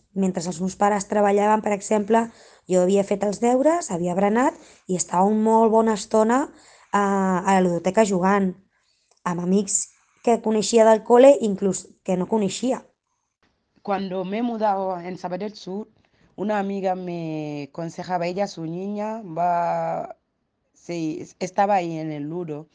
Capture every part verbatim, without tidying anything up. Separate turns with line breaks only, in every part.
Mentre els meus pares treballaven, per exemple, jo havia fet els deures, havia berenat i estava una molt bona estona a, a la ludoteca jugant, amb amics que coneixia del cole, inclús que no coneixia.
Cuando me he mudado en Sabadell Sur, una amiga me aconsejaba, ella, su niña, va, sí, estaba ahí en el Ludo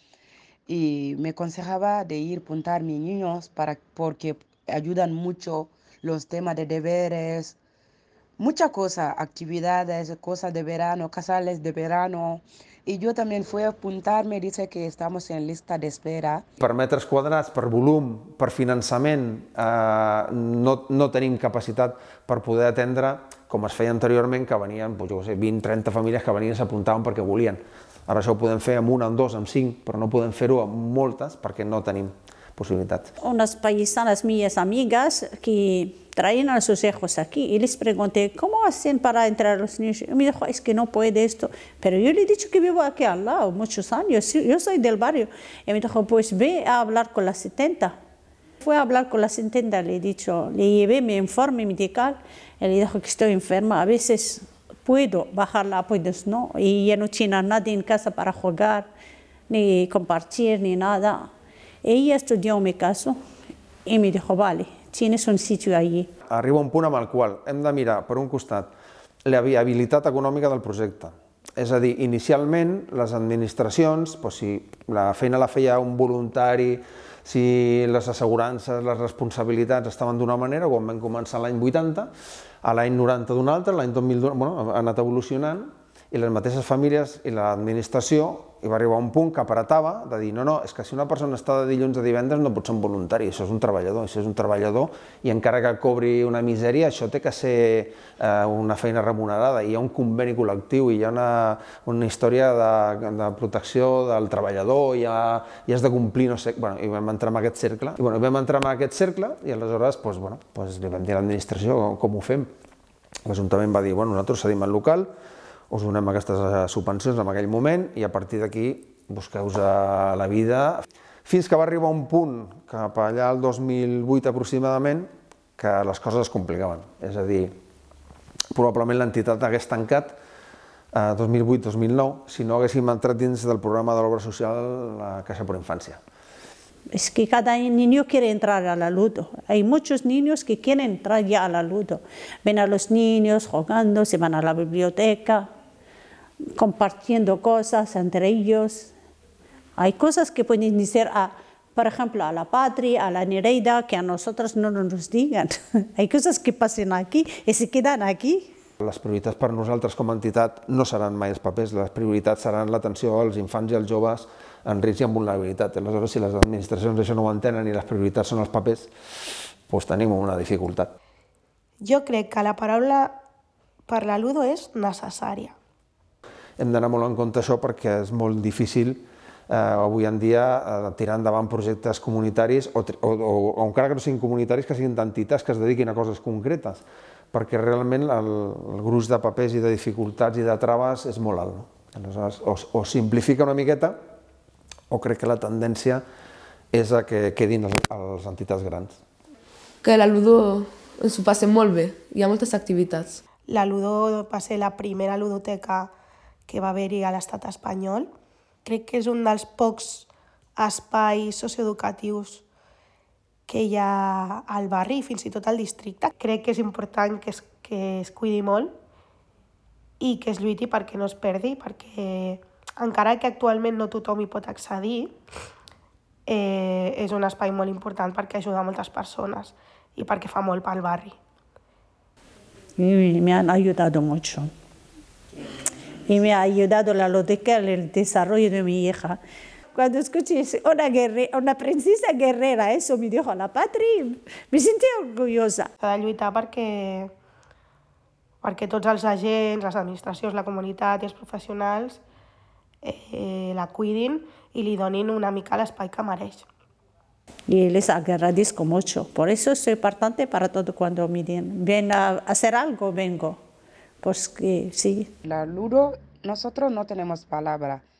y me aconsejaba de ir a apuntar a mis niños para, porque ayudan mucho los temas de deberes, muchas cosas, actividades, cosas de verano, casales de verano. Y yo también fui a apuntarme, dice que estamos en lista de espera.
Per metres quadrats, per volum, per finançament, eh, no, no tenim capacitat per poder atendre, com es feia anteriorment, que venien doncs, jo sé, vint a trenta famílies que venien i s'apuntaven perquè volien. Ara això ho podem fer amb una, amb dos, amb cinc, però no podem fer-ho amb moltes perquè no tenim possibilitats.
Unas paisanas mías amigas que traían a sus hijos aquí y les pregunté, ¿cómo hacen para entrar a los niños? Y me dijo, es que no puede esto. Pero yo le he dicho que vivo aquí al lado, muchos años, yo soy del barrio. Y me dijo, pues ve a hablar con la setenta. Fue a hablar con la setenta, le he dicho, le llevé mi informe medical, y le dijo que estoy enferma, a veces puedo bajarla, pues no, y ya no tiene nadie en casa para jugar, ni compartir, ni nada. Ella estudió mi caso y me dijo, vale, tienes un sitio allí.
Arriba un punt amb el qual hem de mirar, per un costat, la viabilitat econòmica del projecte. És a dir, inicialment, les administracions, doncs, si la feina la feia un voluntari, si les assegurances, les responsabilitats estaven d'una manera, quan vam començar l'any vuitanta, a l'any noranta d'una altra, l'any dos mil, bueno, ha anat evolucionant, i les mateixes famílies i l'administració hi va arribar a un punt que apretava de dir no, no, és que si una persona està de dilluns a divendres no pot ser un voluntari, això és un treballador, això és un treballador i encara que cobri una misèria, això té que ser eh, una feina remunerada, i hi ha un conveni col·lectiu, i hi ha una, una història de, de protecció del treballador, i, ha, i has de complir, no sé, bueno, i vam entrar en aquest cercle, i bueno, vam entrar en aquest cercle i aleshores doncs, bueno, doncs li vam dir a l'administració com ho fem. L'Ajuntament va dir, bueno, nosaltres cedim el local, us donem aquestes subvencions en aquell moment i a partir d'aquí busqueu-vos la vida. Fins que va arribar un punt, cap allà al dos mil vuit aproximadament, que les coses es complicaven. És a dir, probablement l'entitat hagués tancat a dos mil vuit dos mil nou si no haguéssim entrat dins del programa de l'obra social la Caixa por Infancia.
Es que cada niño quiere entrar a la ludo. Hay muchos niños que quieren entrar ya a la ludo. Ven a los niños jugando, se van a la biblioteca, compartiendo cosas entre ellos. Hay cosas que pueden decir, a, por ejemplo, a la Patri, a la Nereida, que a nosotros no nos digan. Hay cosas que pasen aquí y se quedan aquí.
Les prioritats per nosaltres com a entitat no seran mai els papers, les prioritats seran l'atenció als infants i als joves en risc i en vulnerabilitat. Aleshores, si les administracions això no ho entenen i les prioritats són els papers, doncs tenim una dificultat.
Jo crec que la paraula per la ludo és necessària.
Hem d'anar molt en compte això perquè és molt difícil eh, avui en dia eh, tirar endavant projectes comunitaris o, o, o, o encara que no siguin comunitaris, que siguin d'entitats que es dediquin a coses concretes, perquè realment el, el gruix de papers i de dificultats i de traves és molt alt. No? Aleshores, o, o simplifica una miqueta o crec que la tendència és a que quedin les, les entitats grans.
Que la ludo ens ho passem molt bé, hi ha moltes activitats.
La ludo va ser la primera ludoteca que va haver-hi a l'estat espanyol. Crec que és un dels pocs espais socioeducatius que hi ha al barri i fins i tot al districte. Crec que és important que es, que es cuidi molt i que es lluiti perquè no es perdi, perquè encara que actualment no tothom hi pot accedir, eh, és un espai molt important perquè ajuda a moltes persones i perquè fa molt pel barri.
Y me han ayudado mucho. Y me ha ayudado la ludoteca en el desarrollo de mi hija. Cuando escuché una, guerrera, una princesa guerrera, eso me dijo la Patri, me sentí orgullosa.
S'ha de lluitar perquè, perquè tots els agents, les administracions, la comunitat i els professionals eh, la cuidin i li donin una mica l'espai que mereix.
Y les agradezco mucho. Por eso soy importante para todo cuando me dicen, ven a hacer algo, vengo. Pues que sí.
La ludo, nosotros no tenemos palabra.